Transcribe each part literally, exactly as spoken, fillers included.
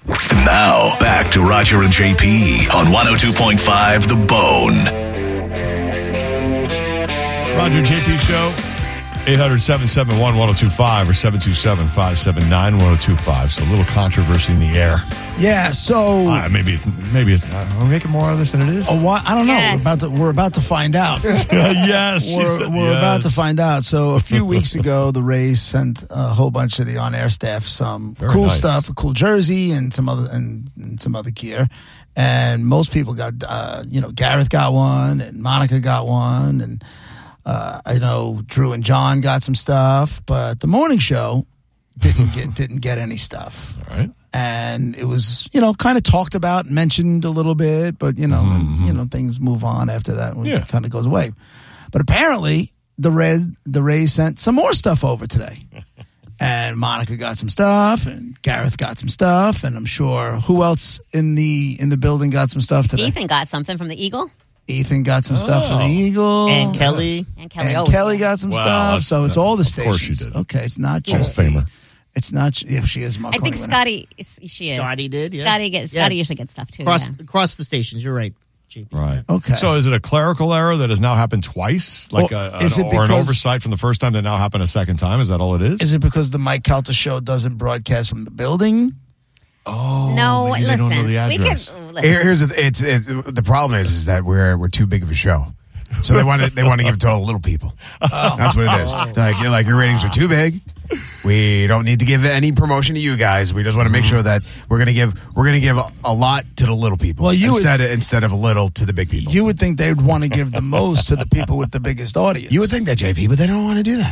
And now, back to Roger and J P on one oh two point five The Bone. Roger and J P Show, eight hundred, seven seven one, one oh two five or seven two seven, five seven nine, one oh two five. So a little controversy in the air. Yeah, so... Uh, maybe it's, maybe it's, uh, are we making more of this than it is? Oh, what? I don't know. Yes. We're about to, we're about to find out. yes. she We're, said we're yes. about to find out. So a few weeks ago, the Rays sent a whole bunch of the on-air staff some Very cool nice. stuff, a cool jersey and some other and, and some other gear. And most people got, uh, you know, Gareth got one, and Monica got one, and uh, I know Drew and John got some stuff. But the morning show didn't get didn't get any stuff. All right. And it was, you know, kind of talked about, mentioned a little bit, but you know, Mm-hmm. and, you know, things move on after that. Yeah. It kind of goes away. But apparently, the Red, the Rays sent some more stuff over today, and Monica got some stuff, and Gareth got some stuff, and I'm sure who else in the in the building got some stuff today. Ethan got something from the Eagle. Ethan got some stuff from the Oh. Eagle, And Kelly. And Kelly. and oh, Kelly yeah. got some Wow, stuff. that's- So it's all the of stations. course she did. Okay, it's not Hall of just the, Famer. It's not. Yeah, she is. I Marconi think winner. Scotty, she is. Scotty did, yeah. Scotty, gets, Yeah. Scotty usually gets stuff too. Across, yeah. across the stations, you're right, J P. Right. Okay. So is it a clerical error that has now happened twice? Like Well, a, is an, it or an because- oversight from the first time that now happened a second time? Is that all it is? Is it because the Mike Calta show doesn't broadcast from the building? oh, No, maybe they don't listen. know the We can. address. Listen. Here- Here's the, it's, it's the problem is is that we're we're too big of a show, so they want to they want to give it to all the little people. That's what it is. Like you're like your ratings are too big. We don't need to give any promotion to you guys. We just want to make sure that we're gonna give we're gonna give a, a lot to the little people Well, you instead would- of, instead of a little to the big people. You would think they'd want to give the most to the people with the biggest audience. You would think that, J P, but they don't want to do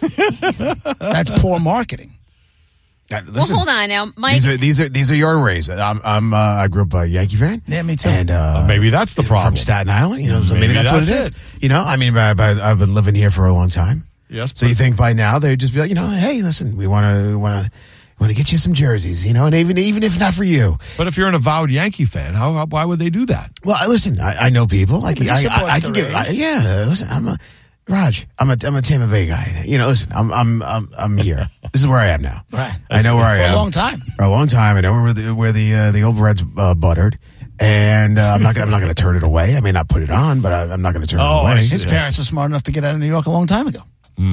that. That's poor marketing. That- Well, listen, hold on now, Mike. These are these are these are your Rays. I'm I'm uh, I grew up a Yankee fan. Yeah, me too. And uh, Uh, maybe that's the problem. From Staten Island, you know, so maybe, Maybe that's, that's what it is. it. You know, I mean, by, by, I've been living here for a long time. Yes. So you think by now they'd just be like, you know, hey, listen, we want to want to want to get you some jerseys, you know, and even even if not for you. But if you're an avowed Yankee fan, how, how why would they do that? Well, I- listen, I, I know people. Like but he I, I, supports I the can give, I, Rays. yeah. Listen, I'm a Raj. I'm a I'm a Tampa Bay guy. You know, listen, I'm I'm I'm I'm here. This is where I am now. Right. I know where I For am a long time. For a long time. I know where the where the uh, the old Reds uh, buttered. And uh, I'm not. Gonna, I'm not going to turn it away. I may not put it on, but I, I'm not going to turn Oh, it away. I see. His parents were smart enough to get out of New York a long time ago.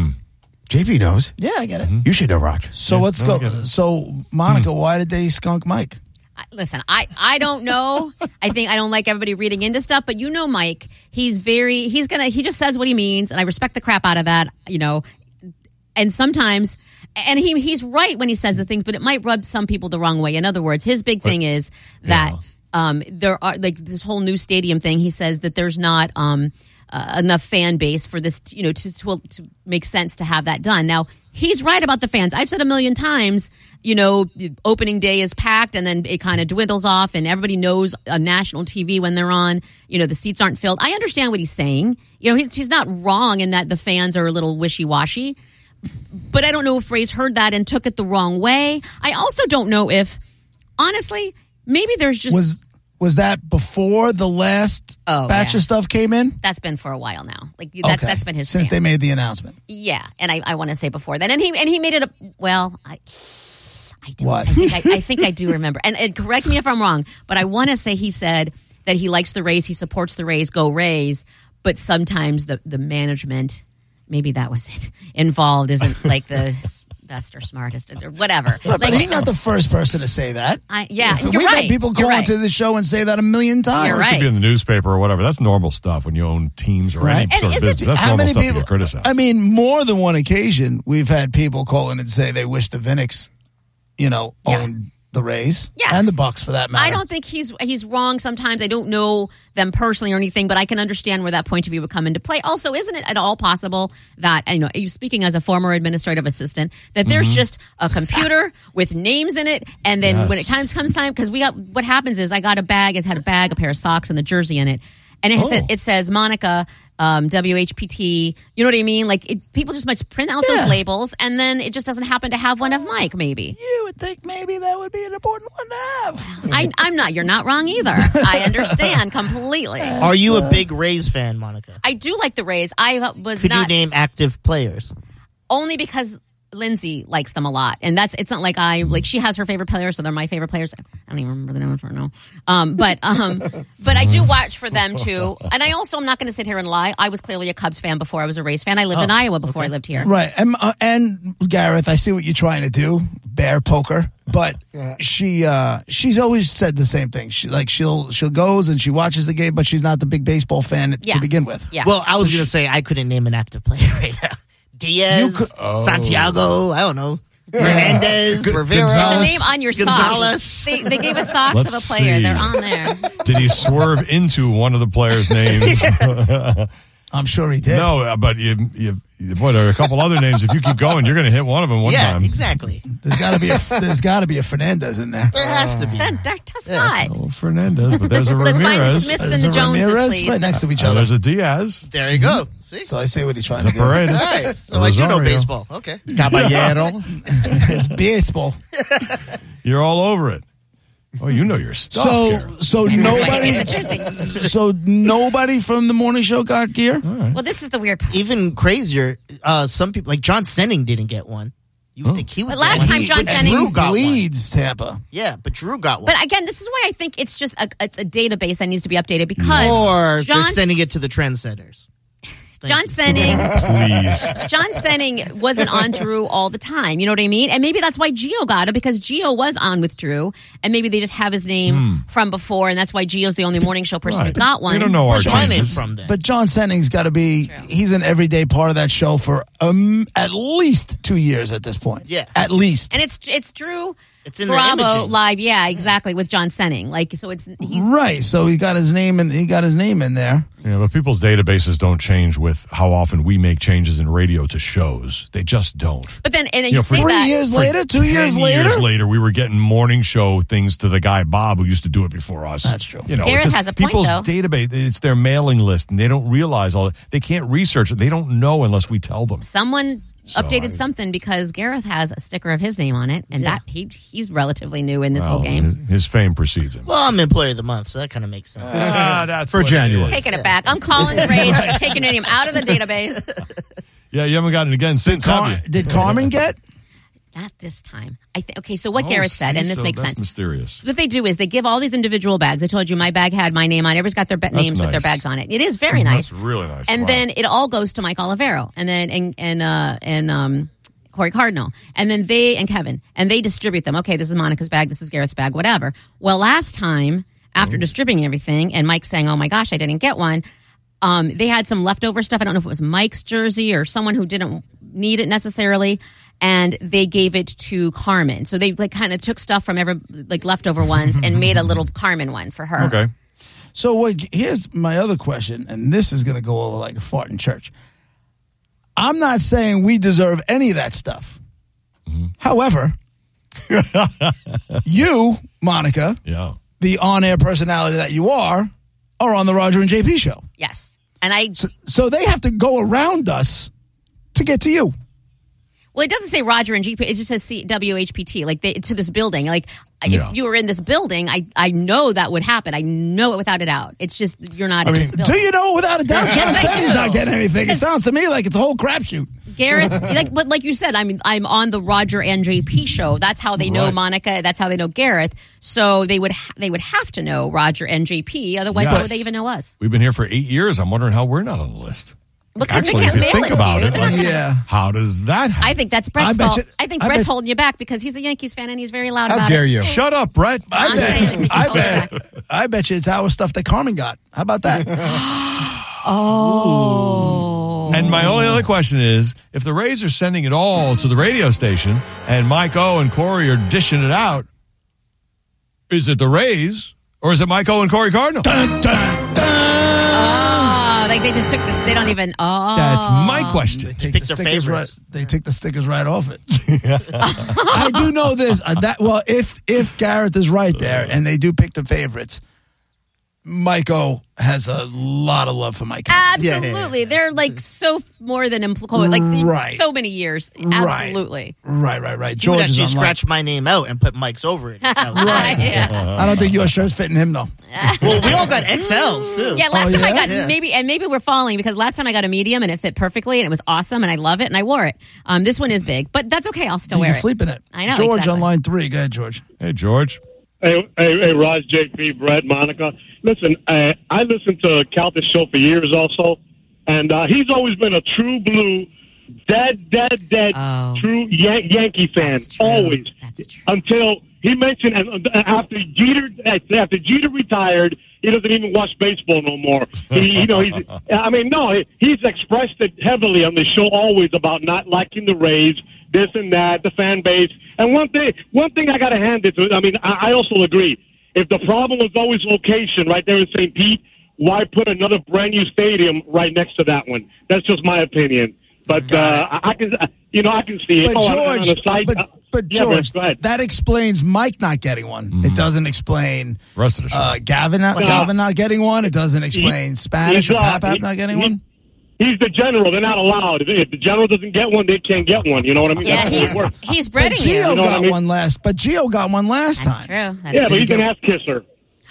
J P knows. Yeah, I get it. You should know, Raj. So let's no, I go. get it. So, Monica, why did they skunk Mike? I- Listen, I, I don't know. I think I don't like everybody reading into stuff, but you know Mike. He's very, he's going to, he just says what he means, and I respect the crap out of that, you know. And sometimes, and he he's right when he says the things, but it might rub some people the wrong way. In other words, his big thing is that Yeah. um, there are, like this whole new stadium thing, he says that there's not um, uh, enough fan base for this, you know, to, to, to make sense to have that done. Now, he's right about the fans. I've said a million times, you know, the opening day is packed and then it kind of dwindles off and everybody knows on national T V when they're on, you know, the seats aren't filled. I understand what he's saying. You know, he's, he's not wrong in that the fans are a little wishy-washy. But I don't know if Ray's heard that and took it the wrong way. I also don't know if, honestly, maybe there's just... Was was that before the last Oh, batch yeah. of stuff came in? That's been for a while now. Like that, Okay. That's been his Since stance. they made the announcement. Yeah, and I, I want to say before that, and he and he made it a well. I, I do. What? I think I, I think I do remember. And, and correct me if I'm wrong, but I want to say he said that he likes the Rays, he supports the Rays, go Rays. But sometimes the the management, maybe that was it, involved isn't like the best or smartest or whatever. But Like, he's not the first person to say that. I, yeah, If- you're We've right. had people You're call right. into the show and say that a million times. You're It should right. be in the newspaper or whatever. That's normal stuff when you own teams or Right. any sort And of is it- business. That's How normal many stuff people? to get criticized. I mean, more than one occasion, we've had people call in and say they wish the Vinix, you know, Yeah. owned the Rays Yeah. and the Bucks for that matter. I don't think he's he's wrong sometimes. I don't know them personally or anything, but I can understand where that point of view would come into play. Also, isn't it at all possible that, you know, you speaking as a former administrative assistant, that there's Mm-hmm. just a computer with names in it, and then Yes. when it comes comes time, because we got what happens is I got a bag, it had a bag, a pair of socks, and the jersey in it, and it Oh. said, it says Monica. Um, W H P T, you know what I mean? Like it, people just must print out Yeah. those labels, and then it just doesn't happen to have one of Mike. Maybe You would think maybe that would be an important one to have. I, I'm not. You're not wrong either. I understand completely. Are you a big Rays fan, Monica? I do like the Rays. I uh, was Could not you name active players? only because Lindsay likes them a lot, and that's it's not like I like she has her favorite players, so they're my favorite players. I don't even remember the name of her now, um, but um, but I do watch for them too. And I also am not going to sit here and lie. I was clearly a Cubs fan before I was a Rays fan. I lived Oh, in Iowa before okay. I lived here. Right. And, uh, and Gareth, I see what you're trying to do, bear poker, but she uh, she's always said the same thing. She like she'll she'll goes and she watches the game, but she's not the big baseball fan Yeah. to begin with. Yeah. Well, I was going to say I couldn't name an active player right now. Diaz, You could- Oh. Santiago, I don't know. Hernandez, Rivera. There's a Gonzalez. name on your Gonzalez. socks. They, they gave us socks Let's of a player. see. They're on there. Did he swerve into one of the players' names? I'm sure he did. No, uh, but you, you, you, boy, there are a couple other names. If you keep going, you're going to hit one of them one Yeah, time. exactly. There's got to be a there's got to be a Fernandez in there. There has to be. There, there does not. Well, Fernandez, but there's a Let's find the Ramirez. Smiths There's and a the Joneses, Ramirez please. right next to each Uh, other. there's a Diaz, There you go. See? So I see what he's trying to do. Paredes. All right. So I do know Rosario. baseball. Okay. Caballero. It's baseball. You're all over it. Oh, you know your stuff. So Gareth. so That's why he nobody gets a jersey. so nobody from the morning show got gear. Well, this is the weird part. Even crazier, uh, some people, like John Senning didn't get one. You would think he would But last get one. time He- John but Senning- Drew got one. leads Tampa. Yeah, but Drew got one. But again, this is why I think it's just a, it's a database that needs to be updated because or John, they're sending it to the trendsetters. John Senning. Please. John Senning wasn't on Drew all the time. You know what I mean? And maybe that's why Gio got it because Gio was on with Drew, and maybe they just have his name from before, and that's why Gio's the only morning show person who Right. got one. We don't know our Where's my name chances. from then? But John Senning's got to be, he's an everyday part of that show for um, at least two years at this point. Yeah. At least. And it's it's Drew It's in the Bravo imaging. live, yeah, exactly, with John Senning. Like, so it's he's Right. So he got his name in, he got his name in there. Yeah, but people's databases don't change with how often we make changes in radio to shows. They just don't. But then and then You you, know, say for Three that years For later, two ten years later. years later, we were getting morning show things to the guy Bob who used to do it before us. That's true. You know, Gareth it just, has a point, people's though. database. It's their mailing list, and they don't realize all. They can't research it. They don't know unless we tell them. someone So updated I- something because Gareth has a sticker of his name on it, and that he he's relatively new in this Well, whole game. His fame precedes him. Well, I'm employee of the month, so that kind of makes sense. Ah, that's For what it January. is. Taking it back. I'm calling the Rays, taking your name out of the database. Yeah, you haven't gotten it again since, Car- have you? did Carmen get? Not this time. I think. Okay, so what Oh, Gareth said, see, and this so makes that's sense. mysterious. What they do is they give all these individual bags. I told you my bag had my name on it. Everybody's got their ba- That's names with their nice. bags on it. It is very nice. That's really nice. And Wow. then it all goes to Mike Olivero, and then and and uh, and um, Corey Cardinal, and then they and Kevin, and they distribute them. Okay, this is Monica's bag, this is Gareth's bag, whatever. Well, last time after distributing everything, and Mike saying, "Oh my gosh, I didn't get one," um, they had some leftover stuff. I don't know if it was Mike's jersey or someone who didn't need it necessarily. And they gave it to Carmen. So they like kind of took stuff from every like leftover ones and made a little Carmen one for her. Okay. So what? Here's my other question, and this is going to go over like a fart in church. I'm not saying we deserve any of that stuff. However, you, Monica, Yeah. the on-air personality that you are, are on the Roger and J P show. Yes. And I So they have to go around us to get to you. well, it doesn't say Roger and G P. It just says C- W H P T, like they, to this building. Like Yeah. if you were in this building, I I know that would happen. I know it without a doubt. It's just you're not in mean, this Do building. you know without a doubt? Yes, John I said he's do. not getting anything. It sounds to me like it's a whole crapshoot. Gareth, like, but like you said, I mean, I'm on the Roger and J P show. That's how they know Right. Monica. That's how they know Gareth. So they would ha- they would have to know Roger and J P. Otherwise, how Yes. would they even know us? We've been here for eight years. I'm wondering how we're not on the list. Because Actually, they can't if you mail think it about to you. it, They're not like- gonna- Yeah. How does that happen? I think that's Brett's I bet fault. you- I think I Brett's bet- holding you back because he's a Yankees fan and he's very loud How about dare it. you? Shut up, Brett. I I'm bet. saying he's I holding bet. back. I bet you it's our stuff that Carmen got. How about that? Oh. And my only other question is, if the Rays are sending it all to the radio station and Mike O and Corey are dishing it out, is it the Rays or is it Mike O and Corey Cardinal? Dun, dun, dun. Oh, like they just took this. They don't even. Oh, That's my question. They take pick the their stickers right. favorites. They take the stickers right off it. I do know this. Uh, that well, if if Gareth is right there, and they do pick the favorites, Mike O has a lot of love for Mike. Absolutely. Yeah, yeah, yeah. They're like so f- more than employed. Like Right. so many years. Right. Absolutely. Right, right, right. You would George is actually on scratch my name out and put Mike's over it. Right. Yeah. I don't think your shirt's fitting him though. Well, we all got X Ls too. Yeah, last Oh, time I yeah? got Yeah. maybe and maybe we're falling because last time I got a medium and it fit perfectly and it was awesome and I love it and I wore it. Um, this one is big, but that's okay. I'll still You wear can it. sleep in it. I know, George exactly. on line three. Go ahead, George. Hey, George. Hey, hey, hey, Raj, J P, Brett, Monica. Listen, uh, I listened to Calta's show for years also, and uh, he's always been a true blue, dead, dead, dead, Oh. true Yan- Yankee fan. That's true. Always. That's true. Until he mentioned uh, after Jeter, after Jeter retired, he doesn't even watch baseball no more. He, you know, he's. I mean, no, he, he's expressed it heavily on the show always about not liking the Rays, this and that, the fan base. And one thing, one thing I got to hand it to. I mean, I, I also agree. If the problem was always location right there in Saint Pete, why put another brand new stadium right next to that one? That's just my opinion. But uh, I, I can, you know, I can see it. But Oh, on- on George, the site, but, uh, but yeah, George, Brett, go ahead. that explains Mike not getting one. It doesn't explain Rest of the show. uh, Gavin, not, No. Gavin not getting one. It doesn't explain Spanish or he's, uh, Papap he- not getting he- one. He's the general. They're not allowed. If, if the general doesn't get one, they can't get one. You know what I mean? Yeah, That's how it he's works. he's But breading you. Gio You know what got I mean? one last. But Gio got one last That's time. true. That's Yeah, but he he's get- an ass kisser.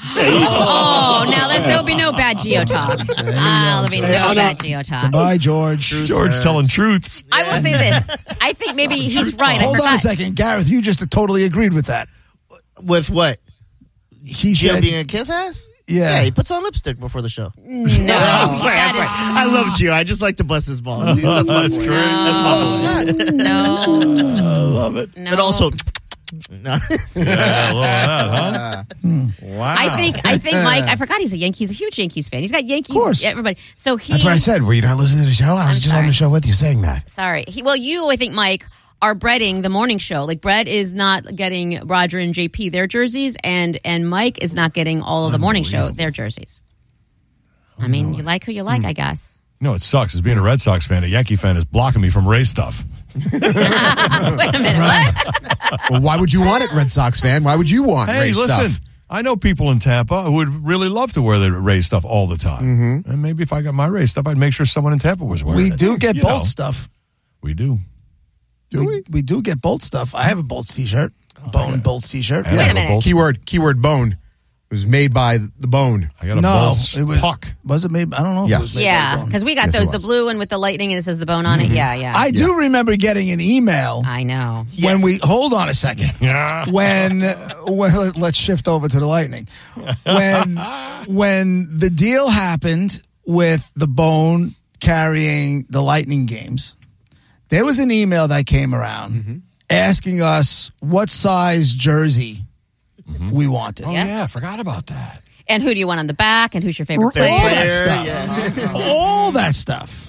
Oh, now there's, there'll be no bad Geo talk. Ah, there'll be no bad Geo talk. Bye, George. George telling truths. I will say this. I think maybe he's right. I Hold on forgot. a second, Gareth. You just totally agreed with that. With what? He Gio said, being a kiss ass? Yeah. Yeah, he puts on lipstick before the show. No, that I love Gio. I just like to bust his balls. That's my boy. That's my boy. is no, I love it. no. But also, no. Yeah, a little of that, huh? Wow. I think I think Mike. I forgot he's a Yankee. He's a huge Yankees fan. He's got Yankees. Of course. Everybody. So he. That's what I said. Were you not listening to the show? I was I'm just on sorry. the show with you saying that. Sorry. He, well, you, I think, Mike, are breading the morning show. Like, Brett is not getting Roger and J P their jerseys, and and Mike is not getting all of the morning show their jerseys. I mean, you like who you like, I guess. You know, it sucks. As being a Red Sox fan, a Yankee fan is blocking me from Ray stuff. Wait a minute. What? Well, why would you want it, Red Sox fan? Why would you want Hey, Ray listen. stuff? I know people in Tampa who would really love to wear the Ray stuff all the time. And maybe if I got my Ray stuff, I'd make sure someone in Tampa was wearing We it. do get You Bolt know, stuff. We do. Do we? We do get Bolts stuff. I have a Bolts t-shirt. Bone Bolts t-shirt. And I Wait a have minute. Bolts- Keyword, keyword bone. It was made by the bone. I got a No, Bolts it was puck. Was it made? I don't know. If Yes. it was made by Yeah, Bone. because we got Yes, it those, the was. blue one with the lightning and it says the bone on it. Yeah, yeah. I do remember getting an email I know. when we. Hold on a second. Yeah. when, when let's shift over to the Lightning. When when the deal happened with the Bone carrying the Lightning games, there was an email that came around Mm-hmm. asking us what size jersey we wanted. Oh, Yeah. yeah. I forgot about that. And who do you want on the back? And who's your favorite All player? that stuff. All that stuff.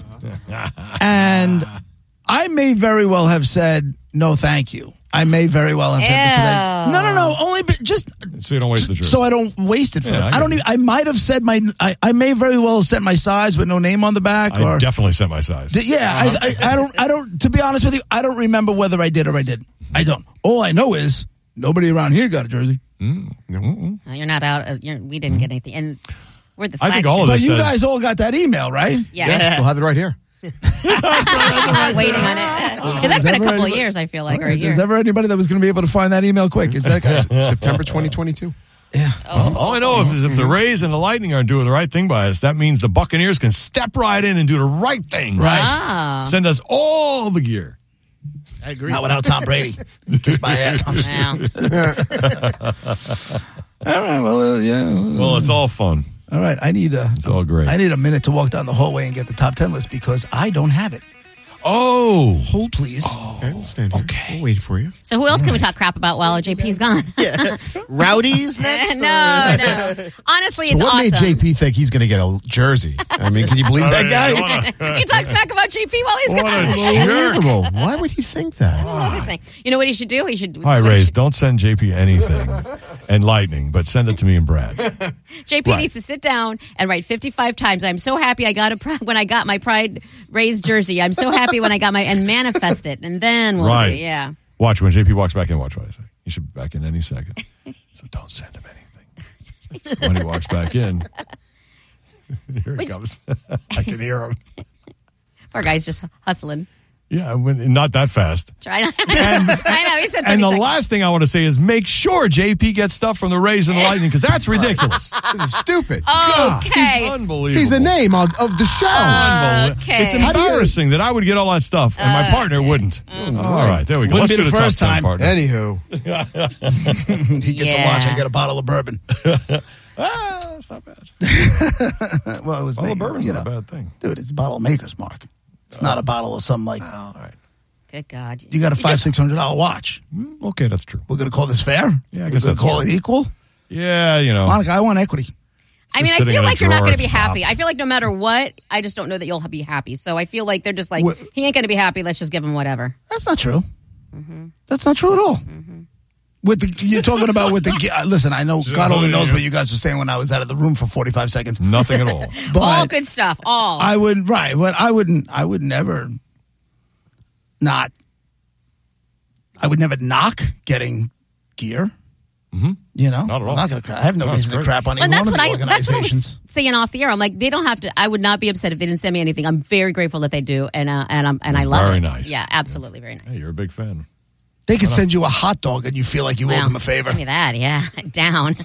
And I may very well have said, no, thank you. I may very well have said, because I, Ew. no, no, no, only be, just So you don't waste the jersey. so I don't waste it for Yeah, them. I I, don't get even, I might have said my, I, I may very well have said my size with no name on the back I or. definitely sent my size. D- yeah, I, I, I don't, I don't, to be honest with you, I don't remember whether I did or I didn't. I don't. All I know is nobody around here got a jersey. Well, you're not out. Uh, you're, we didn't get anything. And we're the I think flagship. all of But this you says, guys all got that email, right? Yeah. Yeah, still have it right here. Waiting on it. Because that's been a ever couple of anybody- years, I feel like, or a Is year. there ever anybody that was going to be able to find that email quick? Is that guy? September twenty twenty-two. Yeah. all I know is if the Rays and the Lightning aren't doing the right thing by us, that means the Buccaneers can step right in and do the right thing. Right. Ah. Send us all the gear. I agree. Not without Tom Brady. Kiss my ass. I'm just kidding. Yeah. All right. Well, uh, yeah. Well, it's all fun. All right. I need a. It's all great. I need a minute to walk down the hallway and get the top ten list because I don't have it. Oh. Hold, please. Okay, we'll stand here. Okay. We'll wait for you. So who else can we talk crap about while J P's gone? Yeah. Rowdy's next? no, or- no. Honestly, So it's what awesome. made J P think he's going to get a jersey? I mean, can you believe that guy? You talk smack about J P while he's What gone. a jerk. Unbelievable. Why would he think that? Everything. You know what he should do? He should. All right, Rays, don't send J P anything and Lightning, but send it to me and Brad. J P Right. needs to sit down and write fifty-five times. I'm so happy I got a pri- when I got my Pride Rays jersey. I'm so happy when I got my and manifest it, and then we'll Right. see. Yeah. Watch when J P walks back in. Watch what I say. He should be back in any second. So don't send him anything. when he walks back in. Here he comes. I can hear him. Poor guy's just hustling. Yeah, when, not that fast. Try not. I know. He said And the seconds. last thing I want to say is make sure J P gets stuff from the Rays and the Lightning because that's ridiculous. This is stupid. Okay. He's unbelievable. He's a name of, of the show. Unbelievable. Okay. It's embarrassing that I would get all that stuff and my partner wouldn't. All right, there we go. Wouldn't Let's be do the the first top ten, time. partner. Anywho, he gets Yeah. a watch. I get a bottle of bourbon. Ah, that's not bad. Well, it was Bottle made, of bourbon's you not know. a bad thing. Dude, it's a bottle of Maker's Mark. It's not a bottle of some like. All right. Good God. You got a five six hundred dollar watch. Mm, Okay, that's true. We're gonna call this fair. Yeah, I We're guess gonna that's call fair. it equal. Yeah, you know. Monica, I want equity. I mean, I sitting feel in a like you're not drawer, going to be it happy. stopped. I feel like no matter what, I just don't know that you'll be happy. So I feel like they're just like, What- he ain't going to be happy. Let's just give him whatever. That's not true. That's not true at all. With the, you're talking about with the gi- uh, listen. I know God only knows what you guys were saying when I was out of the room for forty-five seconds. Nothing at all. But All good stuff. All. I would right, but I wouldn't. I would never not. I would never knock getting gear. Mm-hmm. You know, Not at all. I'm not gonna. Cra- I have no No, it's reason to great. crap on Well, either that's one what of the I. That's what I organizations. was saying off the air. I'm like, they don't have to. I would not be upset if they didn't send me anything. I'm very grateful that they do, and uh, and I'm and I That's love very it. nice. Yeah, absolutely, very nice. Hey, you're a big fan. They could send you a hot dog and you feel like you Wow. owed them a favor. Give me that. Yeah, down.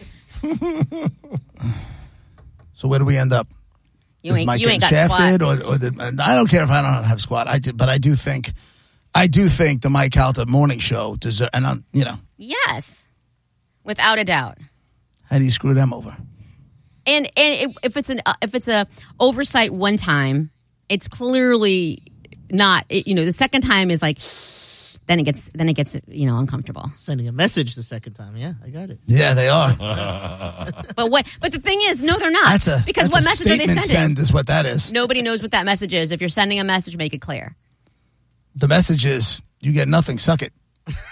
So where do we end up? You Is ain't. Mike You ain't getting got shafted, squat. or, or did, I don't care if I don't have squat. I did, but I do think, I do think the Mike Calta morning show deserve. And I'm, you know, Yes, without a doubt. how do you screw them over? And and if it's an uh, if it's a oversight one time, it's clearly not. It, you know, the second time is like, then it gets then it gets you know uncomfortable. Sending a message the second time. Yeah, I got it. Yeah, they are. But what? But the thing is, no, they're not. That's a because that's what a message are they statement sending? send is what that is. Nobody knows what that message is. If you're sending a message, make it clear. The message is you get nothing. Suck it.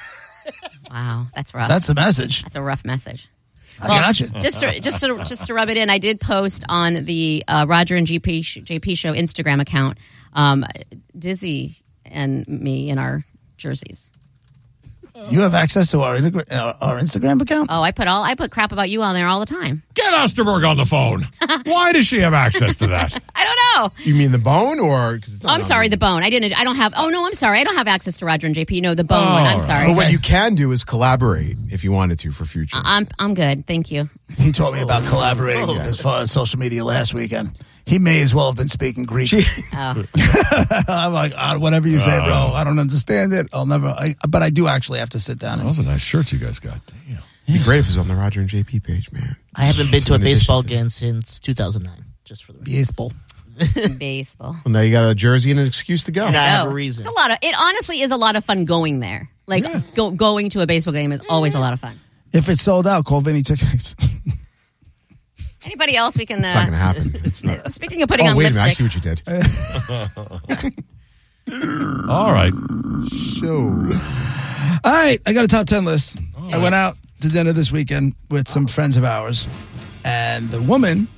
Wow, that's rough. That's the message. That's a rough message. I got you. Just to just to just to rub it in, I did post on the uh, Roger and J P sh- J P show Instagram account, um, Dizzy and me in our jerseys. You have access to our, integra- our our Instagram account. Oh, I put all I put crap about you on there all the time. Get Osterberg on the phone. Why does she have access to that? I don't know. you mean the bone or? 'cause it's Oh, not I'm on sorry, the- the bone. I didn't. I don't have. Oh no, I'm sorry. I don't have access to Roger and J P. No, the bone Oh, one. I'm right. sorry. But what you can do is collaborate if you wanted to for future. I'm I'm good. Thank you. He told me about collaborating as far as social media last weekend. He may as well have been speaking Greek. Oh, I'm like, uh, whatever you say, bro. I don't understand it. I'll never. I, but I do actually have to sit down. And, Those are nice shirts you guys got. Damn. It'd be great if it was on the Roger and J P page, man. I haven't been to a In addition baseball to- game since two thousand nine. Just for the record. baseball. baseball. Well, now you got a jersey and an excuse to go. And I have No, a reason. It's a lot of. It honestly is a lot of fun going there. Like go, going to a baseball game is always a lot of fun. If it's sold out, call Vinny Tickets. Anybody else we can? Uh, It's not going to happen. It's not. Speaking of putting Oh, on wait a minute. I lipstick, see what you did. All right. So, All right, I got a top ten list. I went out to dinner this weekend with some friends of ours, and the woman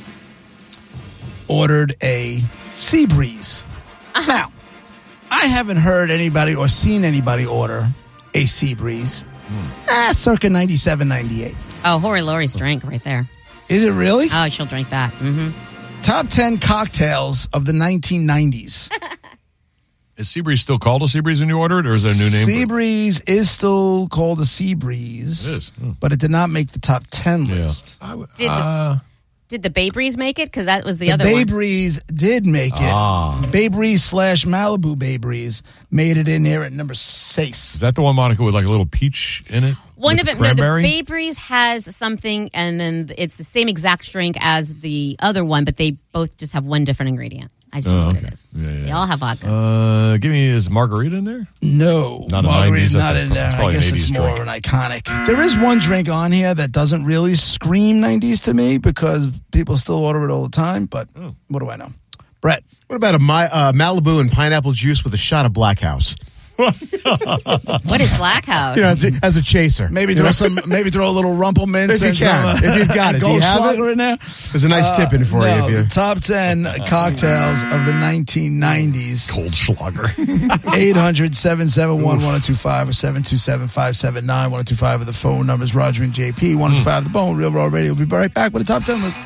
ordered a Sea Breeze. Now, I haven't heard anybody or seen anybody order a Sea Breeze. Ah, circa ninety-seven, ninety-eight. oh, Hori Lori's drink right there. Is it really? Oh, she'll drink that. Mm-hmm. Top ten cocktails of the nineteen nineties. Is Seabreeze still called a Seabreeze when you order it, or is there a new name? for Sea it? Breeze is still called a Sea Breeze. It is. Hmm. But it did not make the top ten Yeah. list. I w- Did the- uh, Did the Bay Breeze make it? Because that was the, The other Bay one. Breeze did make it. Ah. Bay Breeze slash Malibu Bay Breeze made it in there at number six. is that the one, Monica, with like a little peach in it? One With of it, no, the cranberry? Bay Breeze has something, and then it's the same exact drink as the other one, but they both just have one different ingredient. I just Oh, know what okay. it is. Yeah, yeah. They all have vodka. Uh, give me, is margarita in there? No, Not a Margarita's nineties, that's not a- in there. it's I probably an guess it's eighties more drink. of an iconic. There is one drink on here that doesn't really scream nineties to me because people still order it all the time, but Oh. what do I know? Brett, what about a my, uh, Malibu and pineapple juice with a shot of Black House? What is Black House? You know, as a, as a chaser. Maybe throw some. Maybe throw a little Rumple Mints If you and can. some. Uh, If you've got it. Do you have it? Goldschlager in there. There's a nice tip in for no, you. If you the top ten cocktails of the nineteen nineties. Goldschlager. eight hundred, seven seven one, one oh two five or seven two seven, five seven nine, one oh two five are the phone numbers. Roger and J P, one oh two five The Bone, Real Raw Radio. We'll be right back with the top ten list.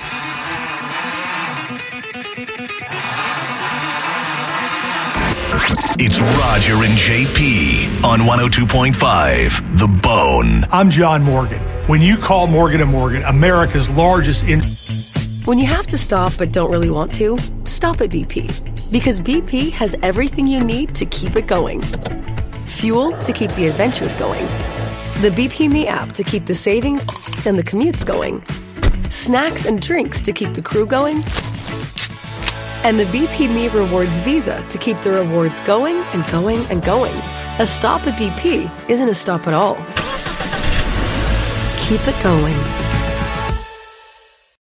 It's Roger and J P on one oh two point five The Bone. I'm John Morgan. When you call Morgan and Morgan, America's largest in... When you have to stop but don't really want to, stop at B P. Because B P has everything you need to keep it going. Fuel to keep the adventures going. The B P Me app to keep the savings and the commutes going. Snacks and drinks to keep the crew going. And the B P Me Rewards Visa to keep the rewards going and going and going. A stop at B P isn't a stop at all. Keep it going.